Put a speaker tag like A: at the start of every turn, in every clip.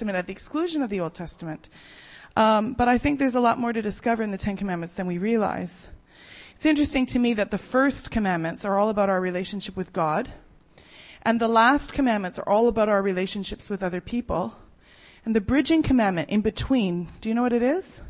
A: Testament at the exclusion of the Old Testament. But I think there's a lot more to discover in the Ten Commandments than we realize. It's interesting to me that the first commandments are all about our relationship with God, and the last commandments are all about our relationships with other people. And the bridging commandment in between, do you know what it is?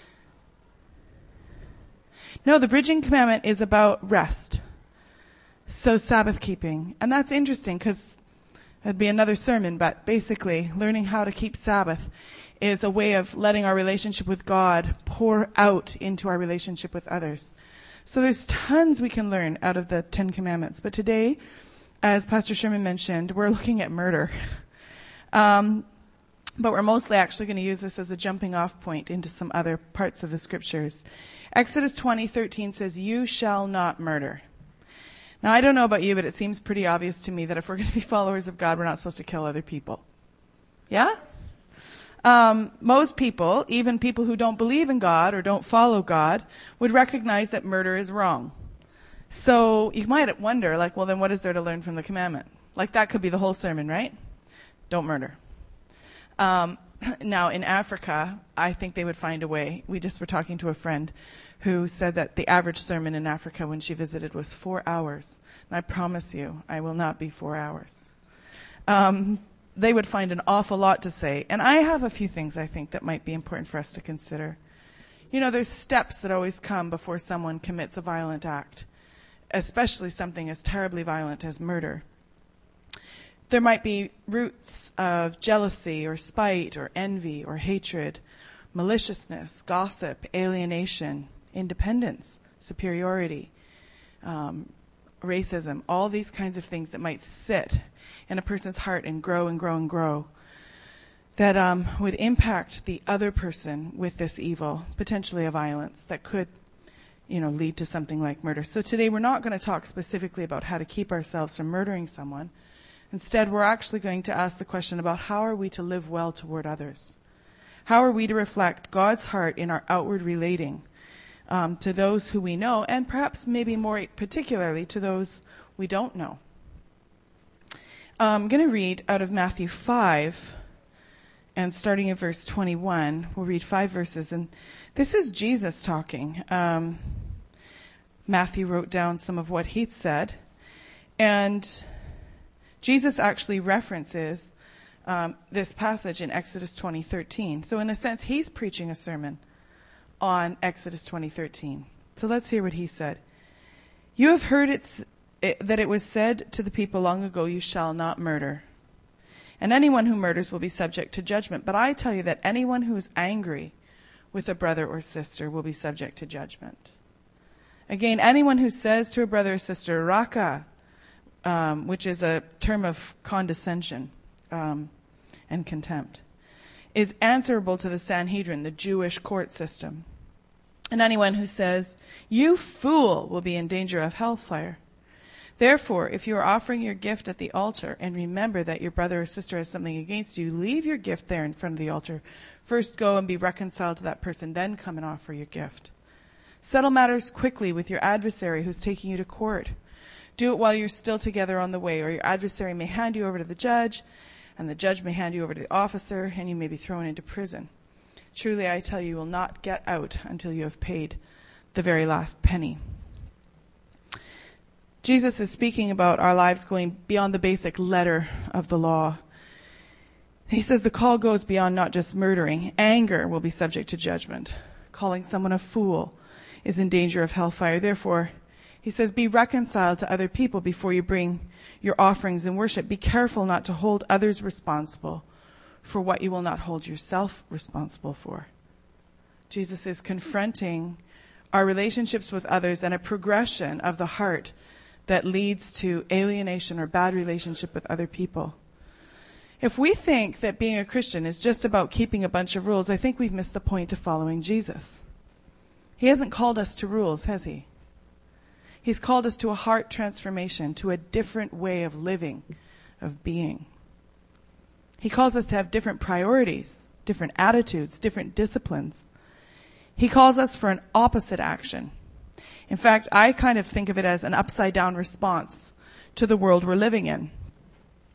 A: No, the bridging commandment is about rest. So Sabbath keeping. And that's interesting because that'd be another sermon, but basically learning how to keep Sabbath is a way of letting our relationship with God pour out into our relationship with others. So there's tons we can learn out of the Ten Commandments. But today, as Pastor Sherman mentioned, we're looking at murder. But we're mostly actually going to use this as a jumping off point into some other parts of the scriptures. Exodus 20:13 says, "You shall not murder." Now, I don't know about you, but it seems pretty obvious to me that if we're going to be followers of God, we're not supposed to kill other people. Yeah? Most people, even people who don't believe in God or don't follow God, would recognize that murder is wrong. So you might wonder, like, well, then what is there to learn from the commandment? Like, that could be the whole sermon, right? Don't murder. Now, in Africa, I think they would find a way. We just were talking to a friend who said that the average sermon in Africa when she visited was 4 hours. And I promise you, I will not be 4 hours. They would find an awful lot to say. And I have a few things I think that might be important for us to consider. You know, there's steps that always come before someone commits a violent act, especially something as terribly violent as murder. There might be roots of jealousy or spite or envy or hatred, maliciousness, gossip, alienation, independence, superiority, racism, all these kinds of things that might sit in a person's heart and grow and grow and grow that would impact the other person with this evil, potentially a violence that could, lead to something like murder. So today we're not going to talk specifically about how to keep ourselves from murdering someone. Instead, we're actually going to ask the question about how are we to live well toward others? How are we to reflect God's heart in our outward relating to those who we know, and perhaps maybe more particularly to those we don't know? I'm going to read out of Matthew 5, and starting at verse 21, we'll read 5 verses, and this is Jesus talking. Matthew wrote down some of what he'd said, and Jesus actually references this passage in Exodus 20:13. So in a sense, he's preaching a sermon on Exodus 20:13. So let's hear what he said. "You have heard that it was said to the people long ago, 'You shall not murder.' And anyone who murders will be subject to judgment. But I tell you that anyone who is angry with a brother or sister will be subject to judgment. Again, anyone who says to a brother or sister, 'Raka,' which is a term of condescension and contempt, is answerable to the Sanhedrin, the Jewish court system. And anyone who says, 'You fool,' will be in danger of hellfire. Therefore, if you are offering your gift at the altar and remember that your brother or sister has something against you, leave your gift there in front of the altar. First go and be reconciled to that person, then come and offer your gift. Settle matters quickly with your adversary who's taking you to court. Do it while you're still together on the way, or your adversary may hand you over to the judge, and the judge may hand you over to the officer, and you may be thrown into prison. Truly, I tell you, you will not get out until you have paid the very last penny." Jesus is speaking about our lives going beyond the basic letter of the law. He says the call goes beyond not just murdering. Anger will be subject to judgment. Calling someone a fool is in danger of hellfire. Therefore, he says, be reconciled to other people before you bring your offerings in worship. Be careful not to hold others responsible for what you will not hold yourself responsible for. Jesus is confronting our relationships with others and a progression of the heart that leads to alienation or bad relationship with other people. If we think that being a Christian is just about keeping a bunch of rules, I think we've missed the point of following Jesus. He hasn't called us to rules, has he? He's called us to a heart transformation, to a different way of living, of being. He calls us to have different priorities, different attitudes, different disciplines. He calls us for an opposite action. In fact, I kind of think of it as an upside-down response to the world we're living in.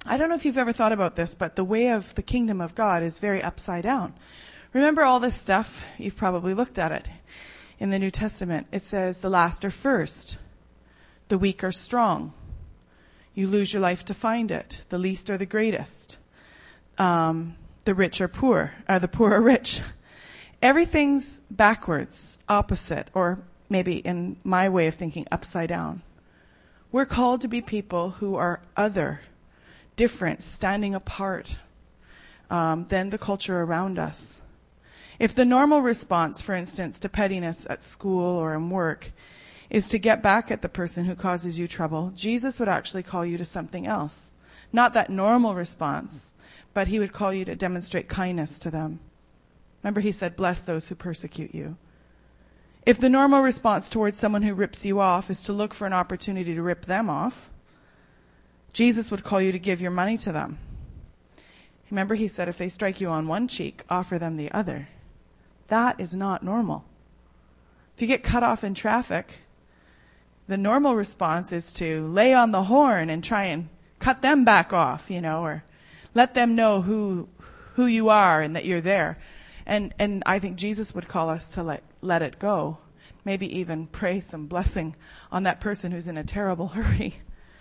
A: I don't know if you've ever thought about this, but the way of the kingdom of God is very upside down. Remember all this stuff? You've probably looked at it. In the New Testament, it says the last are first. The weak are strong. You lose your life to find it. The least are the greatest. The rich are poor. The poor are rich. Everything's backwards, opposite, or maybe in my way of thinking, upside down. We're called to be people who are other, different, standing apart than the culture around us. If the normal response, for instance, to pettiness at school or in work is to get back at the person who causes you trouble, Jesus would actually call you to something else. Not that normal response, but he would call you to demonstrate kindness to them. Remember, he said, bless those who persecute you. If the normal response towards someone who rips you off is to look for an opportunity to rip them off, Jesus would call you to give your money to them. Remember, he said, if they strike you on one cheek, offer them the other. That is not normal. If you get cut off in traffic, the normal response is to lay on the horn and try and cut them back off, or let them know who you are and that you're there. And I think Jesus would call us to let it go. Maybe even pray some blessing on that person who's in a terrible hurry.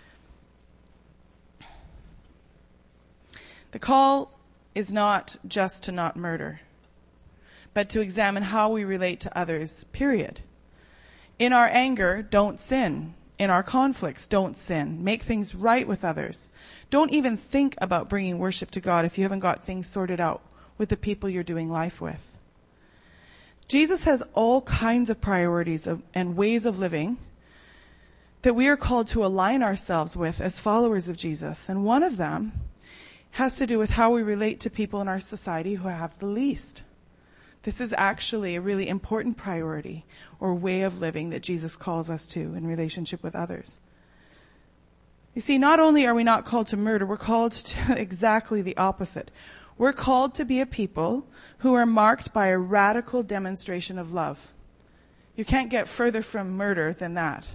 A: The call is not just to not murder, but to examine how we relate to others, period. In our anger, don't sin. In our conflicts, don't sin. Make things right with others. Don't even think about bringing worship to God if you haven't got things sorted out with the people you're doing life with. Jesus has all kinds of priorities and ways of living that we are called to align ourselves with as followers of Jesus. And one of them has to do with how we relate to people in our society who have the least. This is actually a really important priority or way of living that Jesus calls us to in relationship with others. You see, not only are we not called to murder, we're called to exactly the opposite. We're called to be a people who are marked by a radical demonstration of love. You can't get further from murder than that.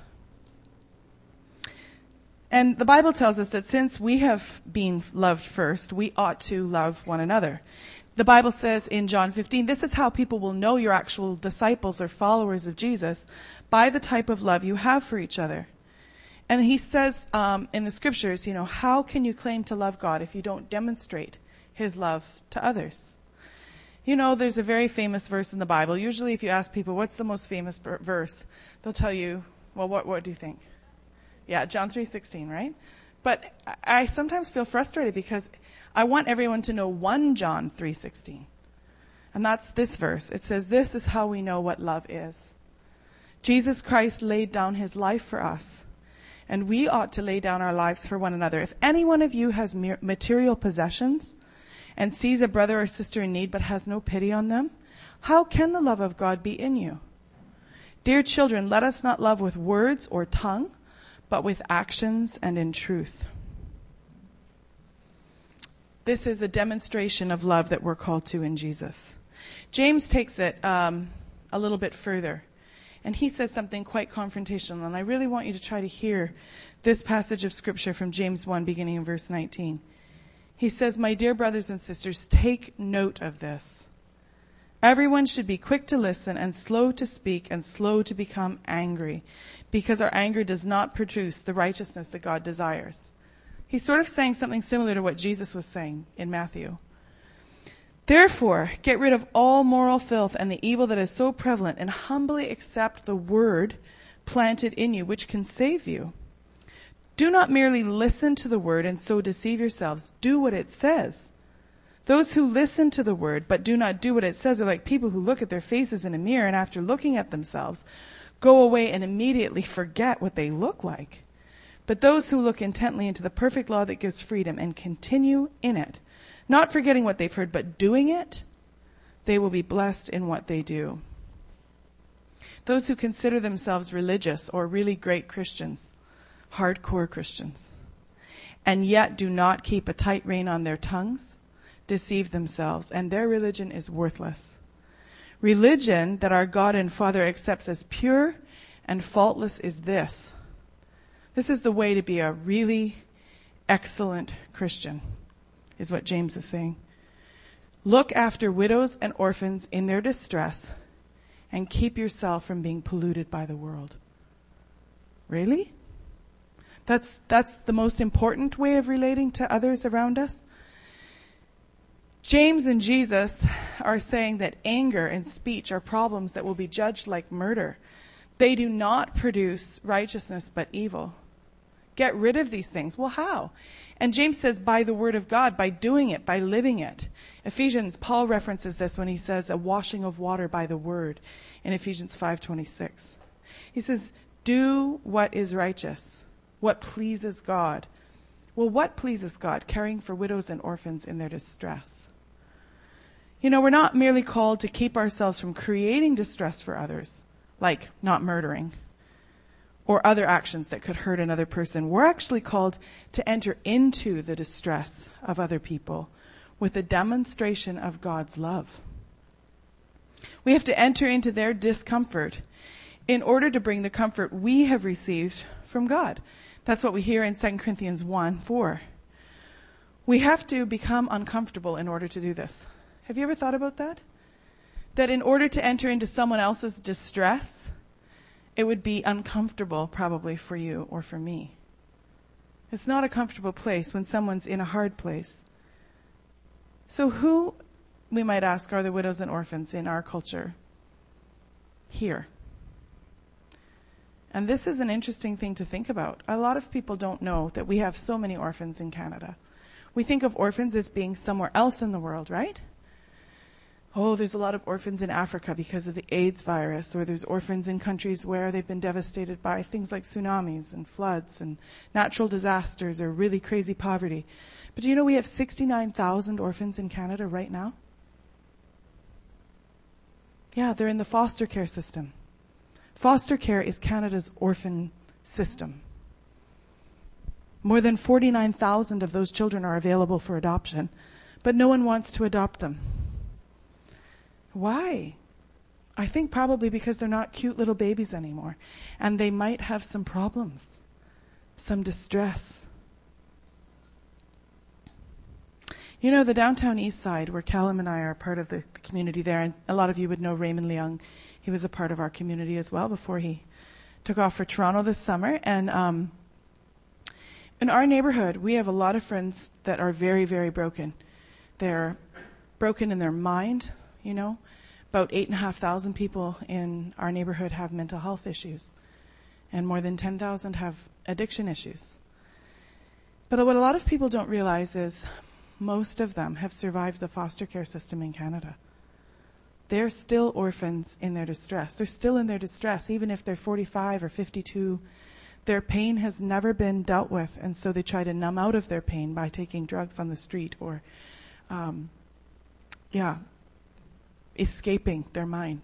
A: And the Bible tells us that since we have been loved first, we ought to love one another. The Bible says in John 15, this is how people will know you're actual disciples or followers of Jesus, by the type of love you have for each other. And he says in the scriptures, how can you claim to love God if you don't demonstrate his love to others? There's a very famous verse in the Bible. Usually if you ask people, what's the most famous verse? They'll tell you, well, what do you think? Yeah, John 3:16, right? But I sometimes feel frustrated because I want everyone to know 1 John 3:16. And that's this verse. It says, this is how we know what love is. Jesus Christ laid down his life for us, and we ought to lay down our lives for one another. If any one of you has material possessions and sees a brother or sister in need but has no pity on them, how can the love of God be in you? Dear children, let us not love with words or tongue, but with actions and in truth. This is a demonstration of love that we're called to in Jesus. James takes it a little bit further, and he says something quite confrontational, and I really want you to try to hear this passage of Scripture from James 1, beginning in verse 19. He says, my dear brothers and sisters, take note of this. Everyone should be quick to listen and slow to speak and slow to become angry, because our anger does not produce the righteousness that God desires. He's sort of saying something similar to what Jesus was saying in Matthew. Therefore, get rid of all moral filth and the evil that is so prevalent, and humbly accept the word planted in you, which can save you. Do not merely listen to the word and so deceive yourselves. Do what it says. Those who listen to the word but do not do what it says are like people who look at their faces in a mirror and after looking at themselves, go away and immediately forget what they look like. But those who look intently into the perfect law that gives freedom and continue in it, not forgetting what they've heard, but doing it, they will be blessed in what they do. Those who consider themselves religious or really great Christians, hardcore Christians, and yet do not keep a tight rein on their tongues, deceive themselves, and their religion is worthless. Religion that our God and Father accepts as pure and faultless is this. This is the way to be a really excellent Christian, is what James is saying. Look after widows and orphans in their distress and keep yourself from being polluted by the world. Really? That's the most important way of relating to others around us? James and Jesus are saying that anger and speech are problems that will be judged like murder. They do not produce righteousness but evil. Get rid of these things. Well, how? And James says by the word of God, by doing it, by living it. Paul references this when he says a washing of water by the word in Ephesians 5:26. He says, do what is righteous, what pleases God. Well, what pleases God? Caring for widows and orphans in their distress. We're not merely called to keep ourselves from creating distress for others, like not murdering, or other actions that could hurt another person. We're actually called to enter into the distress of other people with a demonstration of God's love. We have to enter into their discomfort in order to bring the comfort we have received from God. That's what we hear in 2 Corinthians 1:4. We have to become uncomfortable in order to do this. Have you ever thought about that? That in order to enter into someone else's distress, it would be uncomfortable probably for you or for me. It's not a comfortable place when someone's in a hard place. So who, we might ask, are the widows and orphans in our culture? Here. And this is an interesting thing to think about. A lot of people don't know that we have so many orphans in Canada. We think of orphans as being somewhere else in the world, right? Oh, there's a lot of orphans in Africa because of the AIDS virus, or there's orphans in countries where they've been devastated by things like tsunamis and floods and natural disasters or really crazy poverty. But do you know we have 69,000 orphans in Canada right now? Yeah, they're in the foster care system. Foster care is Canada's orphan system. More than 49,000 of those children are available for adoption, but no one wants to adopt them. Why? I think probably because they're not cute little babies anymore, and they might have some problems, some distress. The downtown east side, where Callum and I are part of the community there, and a lot of you would know Raymond Leung. He was a part of our community as well before he took off for Toronto this summer. And in our neighborhood, we have a lot of friends that are very, very broken. They're broken in their mind, About 8,500 people in our neighborhood have mental health issues, and more than 10,000 have addiction issues. But what a lot of people don't realize is most of them have survived the foster care system in Canada. They're still orphans in their distress. They're still in their distress, even if they're 45 or 52. Their pain has never been dealt with, and so they try to numb out of their pain by taking drugs on the street or, escaping their mind.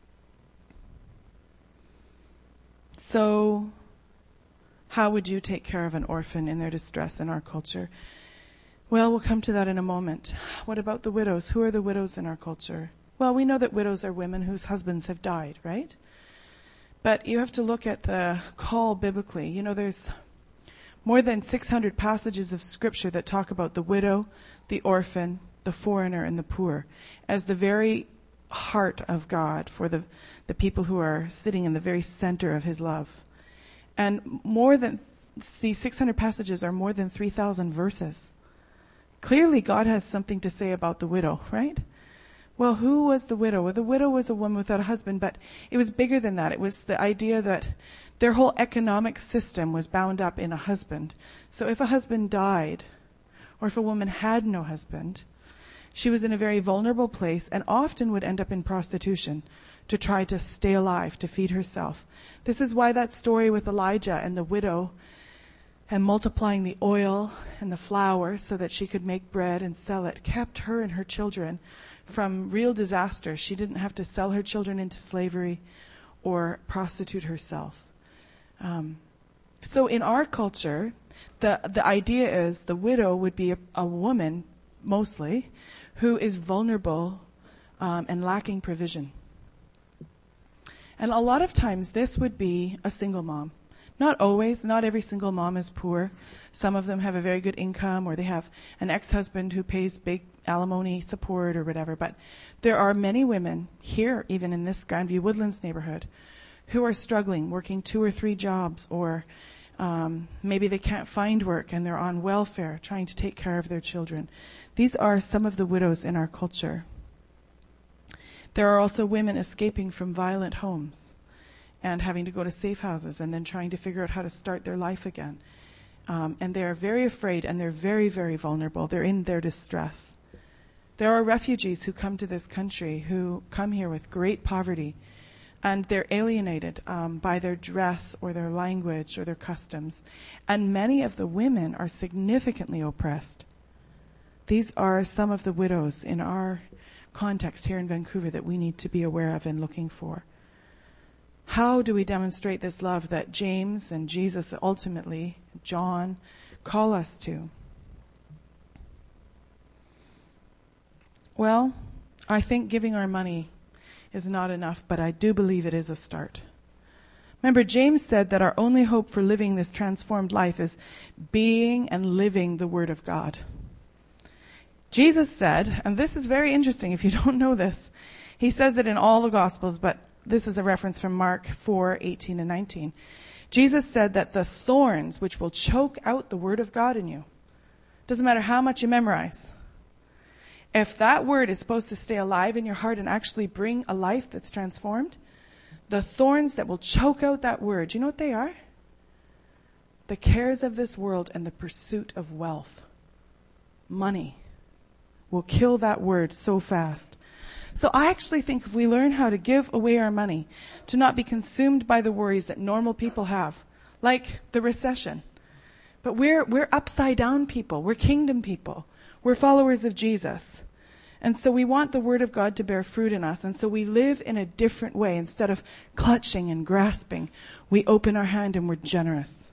A: So, how would you take care of an orphan in their distress in our culture? Well, we'll come to that in a moment. What about the widows? Who are the widows in our culture? Well, we know that widows are women whose husbands have died, right? But you have to look at the call biblically. There's more than 600 passages of Scripture that talk about the widow, the orphan, the foreigner, and the poor as the very heart of God for the people who are sitting in the very center of His love. And these 600 passages are more than 3,000 verses. Clearly, God has something to say about the widow, right? Well, who was the widow? Well, the widow was a woman without a husband, but it was bigger than that. It was the idea that their whole economic system was bound up in a husband. So if a husband died, or if a woman had no husband, she was in a very vulnerable place and often would end up in prostitution to try to stay alive, to feed herself. This is why that story with Elijah and the widow and multiplying the oil and the flour so that she could make bread and sell it kept her and her children from real disaster. She didn't have to sell her children into slavery or prostitute herself. So in our culture, the idea is the widow would be a woman, mostly, who is vulnerable and lacking provision. And a lot of times this would be a single mom. Not always. Not every single mom is poor. Some of them have a very good income, or they have an ex-husband who pays big alimony support or whatever. But there are many women here, even in this Grandview Woodlands neighborhood, who are struggling, working 2 or 3 jobs, or maybe they can't find work and they're on welfare, trying to take care of their children. These are some of the widows in our culture. There are also women escaping from violent homes and having to go to safe houses and then trying to figure out how to start their life again. And they are very afraid, and they're very, very vulnerable. They're in their distress. There are refugees who come to this country who come here with great poverty, and they're alienated by their dress or their language or their customs. And many of the women are significantly oppressed. These are some of the widows in our context here in Vancouver that we need to be aware of and looking for. How do we demonstrate this love that James and Jesus, ultimately John, call us to? Well, I think giving our money is not enough, but I do believe it is a start. Remember, James said that our only hope for living this transformed life is being and living the Word of God. Jesus said, and this is very interesting if you don't know this, he says it in all the Gospels, but this is a reference from Mark 4:18 and 19. Jesus said that the thorns which will choke out the Word of God in you, doesn't matter how much you memorize, if that Word is supposed to stay alive in your heart and actually bring a life that's transformed, the thorns that will choke out that Word, you know what they are? The cares of this world and the pursuit of wealth. Money will kill that Word so fast. So I actually think if we learn how to give away our money, to not be consumed by the worries that normal people have, like the recession. But we're upside down people. We're kingdom people. We're followers of Jesus. And so we want the Word of God to bear fruit in us. And so we live in a different way. Instead of clutching and grasping, we open our hand and we're generous.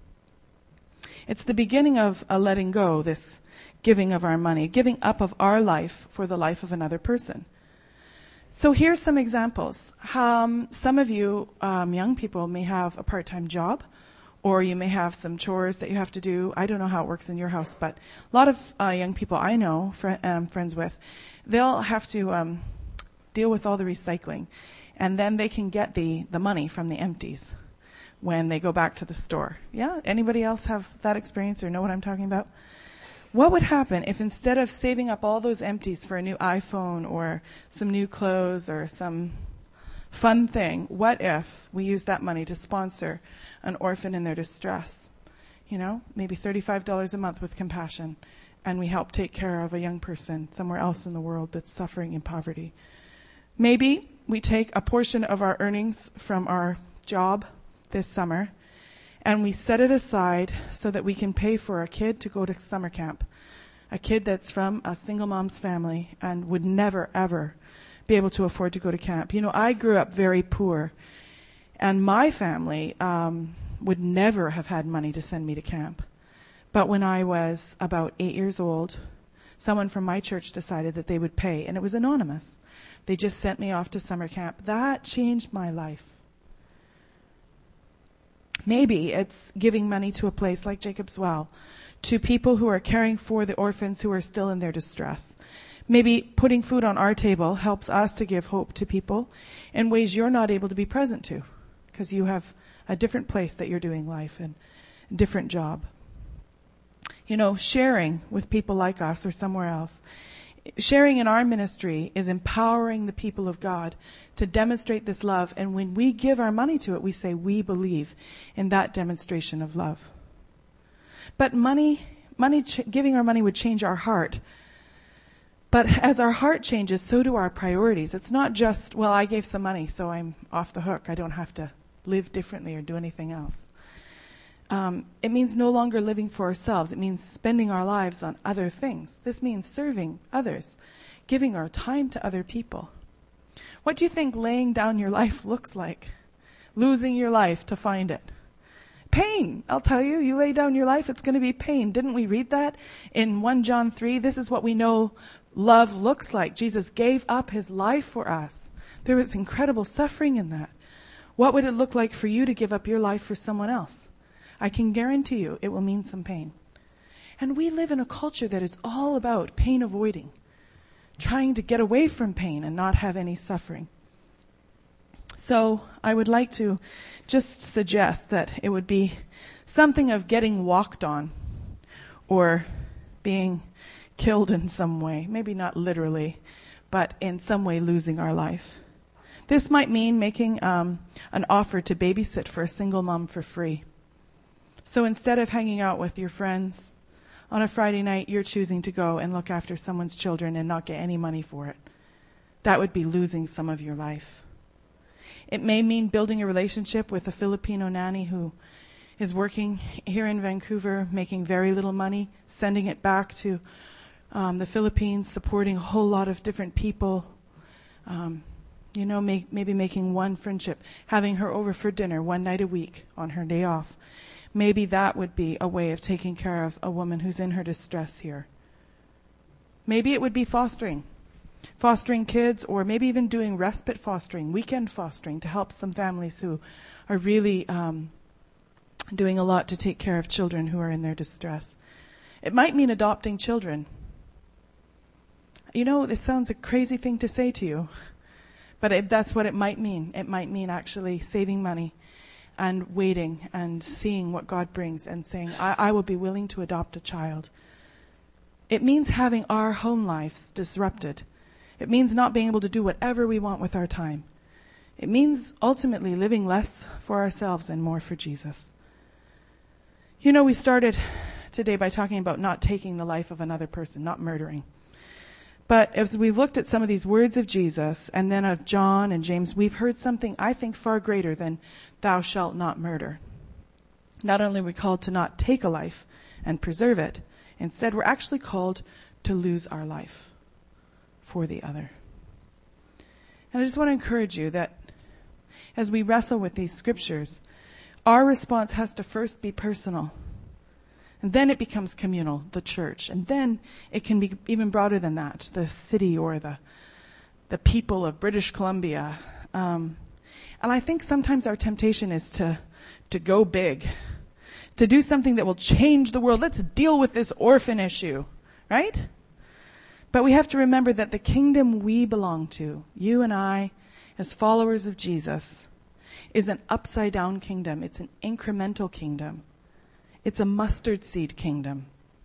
A: It's the beginning of a letting go, this giving of our money, giving up of our life for the life of another person. So here's some examples. Some of you young people may have a part-time job, or you may have some chores that you have to do. I don't know how it works in your house, but a lot of young people I know, I'm friends with, they'll have to deal with all the recycling, and then they can get the money from the empties when they go back to the store. Yeah? Anybody else have that experience or know what I'm talking about? What would happen if instead of saving up all those empties for a new iPhone or some new clothes or some fun thing, what if we used that money to sponsor an orphan in their distress? You know, maybe $35 a month with compassion, and we help take care of a young person somewhere else in the world that's suffering in poverty. Maybe we take a portion of our earnings from our job this summer and we set it aside so that we can pay for a kid to go to summer camp. A kid that's from a single mom's family and would never, ever be able to afford to go to camp. You know, I grew up very poor, and my family would never have had money to send me to camp. But when I was about 8 years old, someone from my church decided that they would pay, and it was anonymous. They just sent me off to summer camp. That changed my life. Maybe it's giving money to a place like Jacob's Well, to people who are caring for the orphans who are still in their distress. Maybe putting food on our table helps us to give hope to people in ways you're not able to be present to, because you have a different place that you're doing life and a different job. You know, sharing with people like us or somewhere else. Sharing in our ministry is empowering the people of God to demonstrate this love. And when we give our money to it, we say we believe in that demonstration of love. But giving our money would change our heart. But as our heart changes, so do our priorities. It's not just, well, I gave some money, so I'm off the hook. I don't have to live differently or do anything else. It means no longer living for ourselves. It means spending our lives on other things. This means serving others, giving our time to other people. What do you think laying down your life looks like? Losing your life to find it. Pain. I'll tell you, you lay down your life, it's going to be pain. Didn't we read that in 1 John 3? This is what we know love looks like. Jesus gave up his life for us. There was incredible suffering in that. What would it look like for you to give up your life for someone else? I can guarantee you it will mean some pain. And we live in a culture that is all about pain avoiding, trying to get away from pain and not have any suffering. So I would like to just suggest that it would be something of getting walked on or being killed in some way. Maybe not literally, but in some way losing our life. This might mean making an offer to babysit for a single mom for free. So instead of hanging out with your friends on a Friday night, you're choosing to go and look after someone's children and not get any money for it. That would be losing some of your life. It may mean building a relationship with a Filipino nanny who is working here in Vancouver, making very little money, sending it back to the Philippines, supporting a whole lot of different people. Maybe making one friendship, having her over for dinner one night a week on her day off. Maybe that would be a way of taking care of a woman who's in her distress here. Maybe it would be fostering kids, or maybe even doing respite fostering, weekend fostering, to help some families who are really doing a lot to take care of children who are in their distress. It might mean adopting children. This sounds a crazy thing to say to you, but that's what it might mean. It might mean actually saving money and waiting and seeing what God brings and saying, I will be willing to adopt a child. It means having our home lives disrupted. It means not being able to do whatever we want with our time. It means ultimately living less for ourselves and more for Jesus. We started today by talking about not taking the life of another person, not murdering. But as we looked at some of these words of Jesus and then of John and James, we've heard something I think far greater than thou shalt not murder. Not only are we called to not take a life and preserve it, instead we're actually called to lose our life for the other. And I just want to encourage you that as we wrestle with these scriptures, our response has to first be personal. And then it becomes communal, the church. And then it can be even broader than that, the city or the people of British Columbia. And I think sometimes our temptation is to go big, to do something that will change the world. Let's deal with this orphan issue, right? But we have to remember that the kingdom we belong to, you and I, as followers of Jesus, is an upside-down kingdom. It's an incremental kingdom. It's a mustard seed kingdom.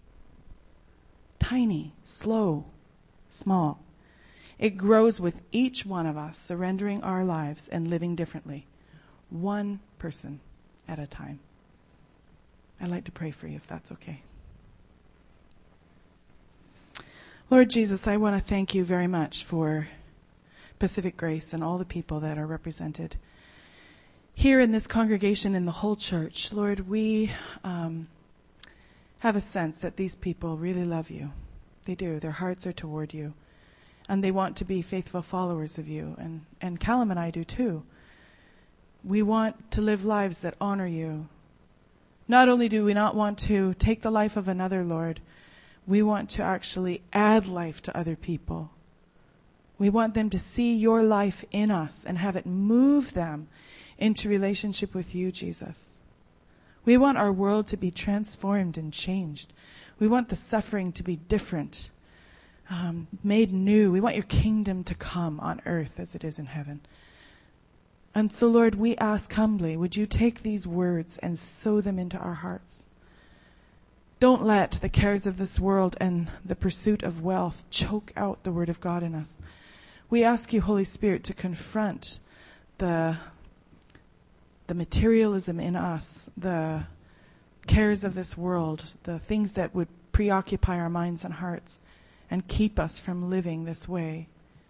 A: Tiny, slow, small. It grows with each one of us surrendering our lives and living differently, one person at a time. I'd like to pray for you if that's okay. Lord Jesus, I want to thank you very much for Pacific Grace and all the people that are represented here in this congregation, in the whole church. Lord, we have a sense that these people really love you. They do. Their hearts are toward you. And they want to be faithful followers of you. And Callum and I do too. We want to live lives that honor you. Not only do we not want to take the life of another, Lord, we want to actually add life to other people. We want them to see your life in us and have it move them into relationship with you, Jesus. We want our world to be transformed and changed. We want the suffering to be different, made new. We want your kingdom to come on earth as it is in heaven. And so, Lord, we ask humbly, would you take these words and sow them into our hearts? Don't let the cares of this world and the pursuit of wealth choke out the word of God in us. We ask you, Holy Spirit, to confront the materialism in us, the cares of this world, the things that would preoccupy our minds and hearts and keep us from living this way.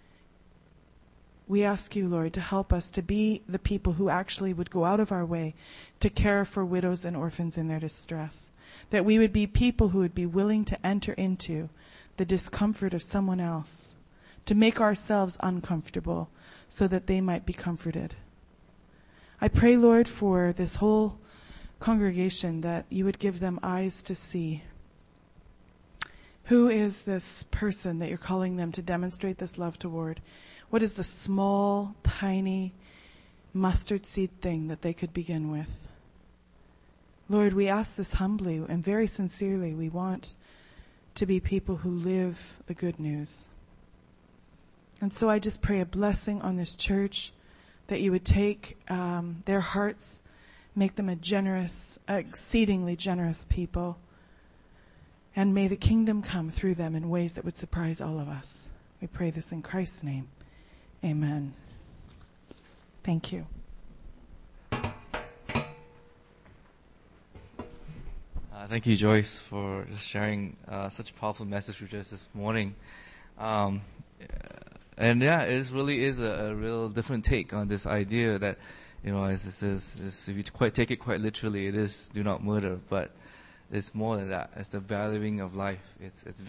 A: We ask you, Lord, to help us to be the people who actually would go out of our way to care for widows and orphans in their distress. That we would be people who would be willing to enter into the discomfort of someone else, to make ourselves uncomfortable so that they might be comforted. I pray, Lord, for this whole congregation that you would give them eyes to see. Who is this person that you're calling them to demonstrate this love toward? What is the small, tiny, mustard seed thing that they could begin with. Lord, we ask this humbly and very sincerely. We want to be people who live the good news. And so I just pray a blessing on this church, that you would take their hearts, make them a generous, exceedingly generous people, and may the kingdom come through them in ways that would surprise all of us. We pray this in Christ's name. Amen. Thank you.
B: Thank you, Joyce, for just sharing such a powerful message with us this morning. And yeah, it really is a real different take on this idea that, as it says, if you take it quite literally, it is do not murder, but it's more than that. It's the valuing of life. It's